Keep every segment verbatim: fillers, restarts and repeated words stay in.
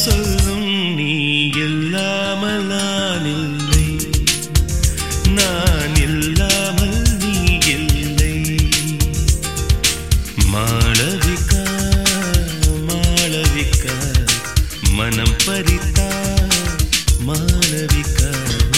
சொல்லும் நீ இல்லாமல் நான் இல்லை, நான் இல்லாமல் நீ இல்லை. மாளவிகா மாளவிகா மனம் பறித்தா மாளவிகா.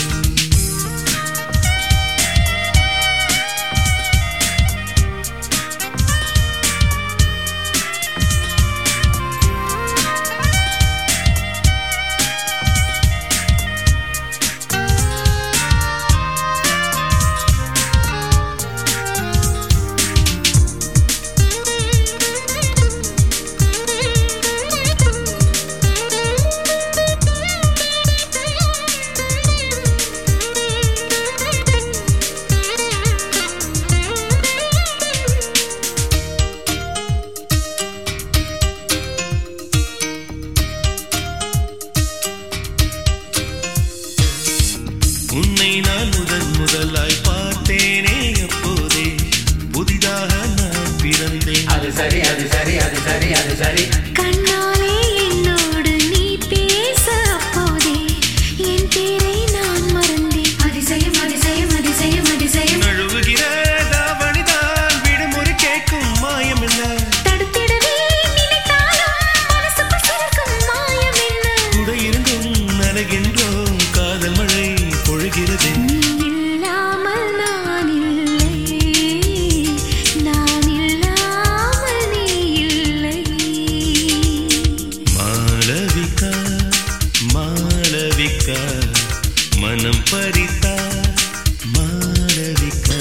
உன்னை நான் முதல் முதலாய் பார்த்தேனே அப்போதே புதிதாக நான் பிறந்தேன். அது சரி அது சரி அது சரி அது சரி. கண்ணாலே என்னோடு நீ பேச அப்போதே என் பேரை நான் மறந்தேன். அதிசயம் அதிசயம் அதிசயம் அதிசயம். நழுவுகிற தாவணிதான் விடுமுறை கேட்கும் மாயம் என்ன, தடுத்திடவே நினைத்தாலும் மனசுக்குள் சிறக்கும் மாயம் என்ன. கூட இருந்தும் நனைகின்றோம் காதல் மழை பொழிகிறது. நீ இல்லாமல் நான் இல்லை, நான் இல்லாமல் நீ இல்லை. மாளவிகா மாளவிகா மனம் பறித்தா மாளவிகா.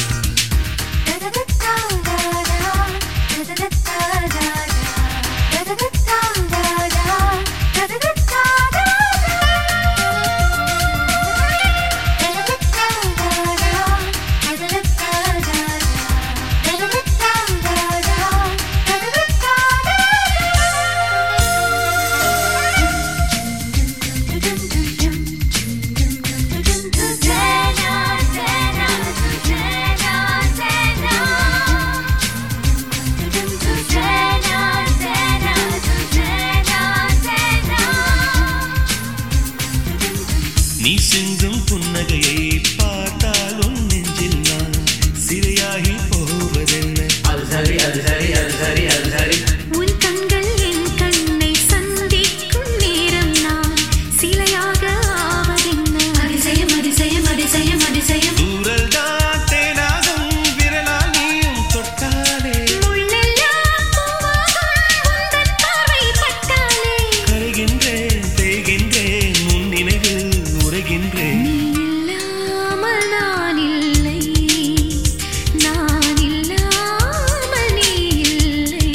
நீ சிந்தும் புன்னகையை பார்த்தால் உன் நெஞ்சில் நான் சிறையாகி போவதென்ன. அது சரி அது சரி அது சரி அது சரி. உன் கண்கள் என் கண்ணை சந்திக்கும் நேரம் நான் சிலையாக ஆவதென்ன. அதிசயம் அதிசயம் அதிசயம் அதிசயம். தூரல் தான் தேனாகும் விரலால் நீயும் தொட்டாலே, முள்ளெல்லாம் பூவாகும் உந்தன் பார்வை பட்டாலே. கரைகின்றேன் தேய்கின்றேன் உன் நினைவில் உரைகின்றேன். நீ இல்லாமல் நான் இல்லை, நான் இல்லாமல் நீ இல்லை.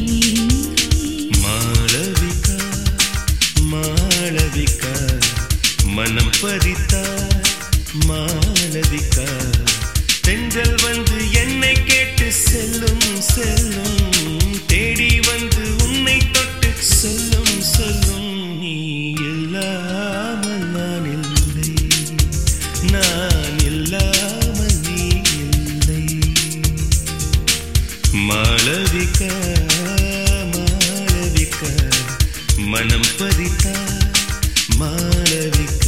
மாளவிகா மாளவிகா மனம் பறித்தா மாளவிகா. தென்றல் வந்து என்னை கேட்டு செல்லும் செல்லும், தேடி வந்து உன்னை தொட்டு சொல்லும் சொல்லும் நீ இல்லாமல் நான் இல்லை, நான் இல்லாமல் நீ இல்லை. மாளவிகா மாளவிகா மனம் பறித்தா மாளவிகா.